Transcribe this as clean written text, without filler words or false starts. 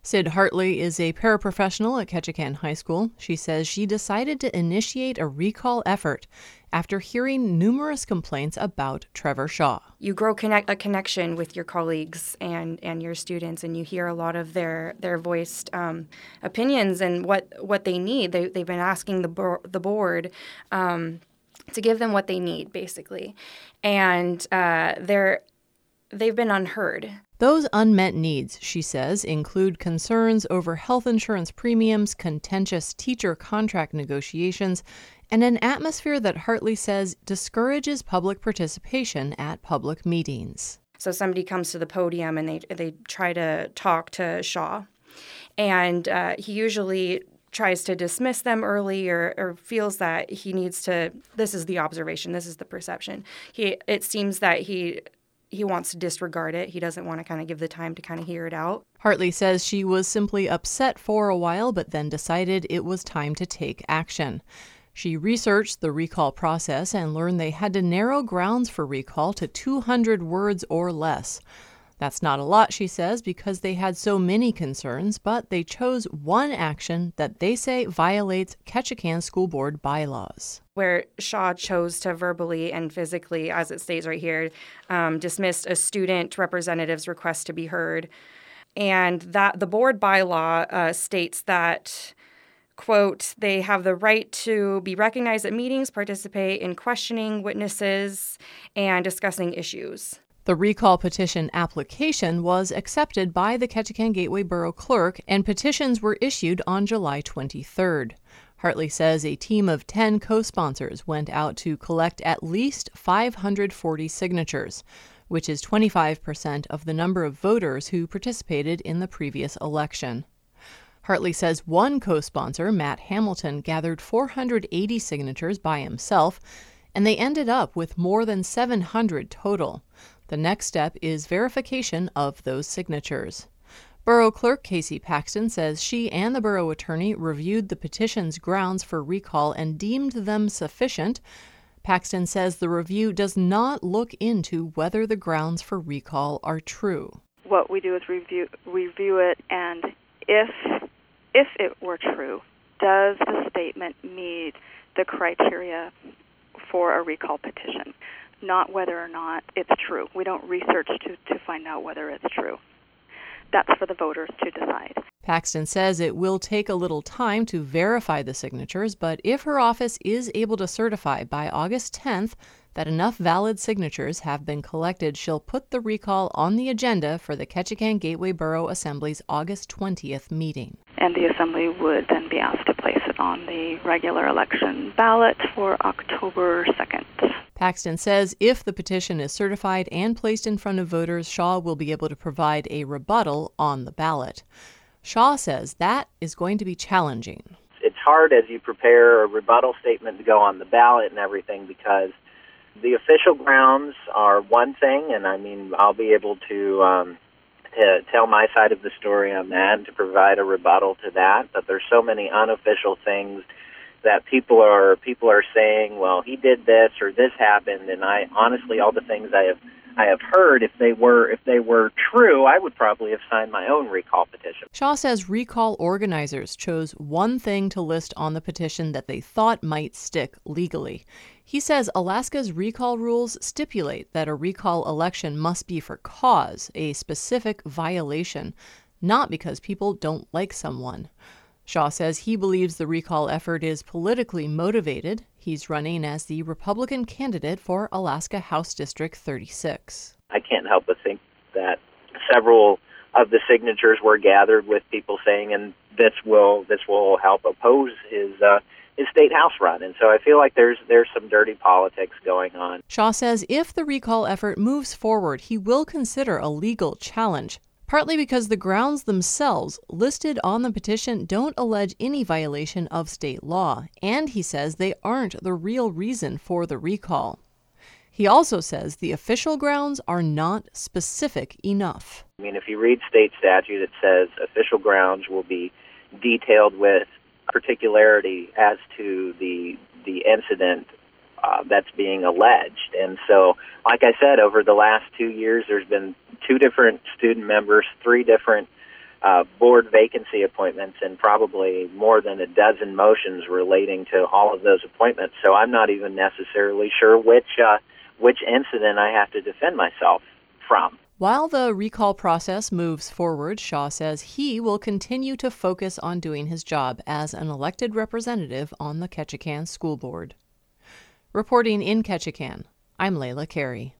Sid Hartley is a paraprofessional at Ketchikan High School. She says she decided to initiate a recall effort after hearing numerous complaints about Trevor Shaw. You grow a connection with your colleagues and your students, and you hear a lot of their voiced opinions and what they need. They've been asking the board to give them what they need, basically. And they've been unheard. Those unmet needs, she says, include concerns over health insurance premiums, contentious teacher contract negotiations, and an atmosphere that Hartley says discourages public participation at public meetings. So somebody comes to the podium and they try to talk to Shaw, and he usually tries to dismiss them early or feels that he needs to, this is the observation, this is the perception. It seems that he wants to disregard it. He doesn't want to kind of give the time to kind of hear it out. Hartley says she was simply upset for a while, but then decided it was time to take action. She researched the recall process and learned they had to narrow grounds for recall to 200 words or less. That's not a lot, she says, because they had so many concerns, but they chose one action that they say violates Ketchikan School Board bylaws. Where Shaw chose to verbally and physically, as it states right here, dismissed a student representative's request to be heard. And that the board bylaw states that, quote, they have the right to be recognized at meetings, participate in questioning witnesses, and discussing issues. The recall petition application was accepted by the Ketchikan Gateway Borough Clerk, and petitions were issued on July 23rd. Hartley says a team of 10 co-sponsors went out to collect at least 540 signatures, which is 25% of the number of voters who participated in the previous election. Hartley says one co-sponsor, Matt Hamilton, gathered 480 signatures by himself, and they ended up with more than 700 total. The next step is verification of those signatures. Borough Clerk Casey Paxton says she and the borough attorney reviewed the petition's grounds for recall and deemed them sufficient. Paxton says the review does not look into whether the grounds for recall are true. What we do is review it, and if it were true, does the statement meet the criteria for a recall petition? Not whether or not it's true. We don't research to find out whether it's true. That's for the voters to decide. Paxton says it will take a little time to verify the signatures, but if her office is able to certify by August 10th that enough valid signatures have been collected, she'll put the recall on the agenda for the Ketchikan Gateway Borough Assembly's August 20th meeting. And the Assembly would then be asked to place it on the regular election ballot for October 2nd. Paxton says if the petition is certified and placed in front of voters, Shaw will be able to provide a rebuttal on the ballot. Shaw says that is going to be challenging. It's hard as you prepare a rebuttal statement to go on the ballot and everything, because the official grounds are one thing, and I mean, I'll be able to tell my side of the story on that and to provide a rebuttal to that, but there's so many unofficial things that people are saying, well, he did this or this happened, and I honestly, all the things I have heard, if they were true, I would probably have signed my own recall petition. Shaw says recall organizers chose one thing to list on the petition that they thought might stick legally. He says Alaska's recall rules stipulate that a recall election must be for cause, a specific violation, not because people don't like someone. Shaw says he believes the recall effort is politically motivated. He's running as the Republican candidate for Alaska House District 36. I can't help but think that several of the signatures were gathered with people saying, and this will help oppose his state house run. And so I feel like there's some dirty politics going on. Shaw says if the recall effort moves forward, he will consider a legal challenge, partly because the grounds themselves listed on the petition don't allege any violation of state law, and he says they aren't the real reason for the recall. He also says the official grounds are not specific enough. I mean, if you read state statute, it says official grounds will be detailed with particularity as to the incident that's being alleged. And so, like I said, over the last 2 years, there's been 2 different student members, 3 different board vacancy appointments and probably more than a dozen motions relating to all of those appointments. So I'm not even necessarily sure which incident I have to defend myself from. While the recall process moves forward, Shaw says he will continue to focus on doing his job as an elected representative on the Ketchikan School Board. Reporting in Ketchikan, I'm Layla Carey.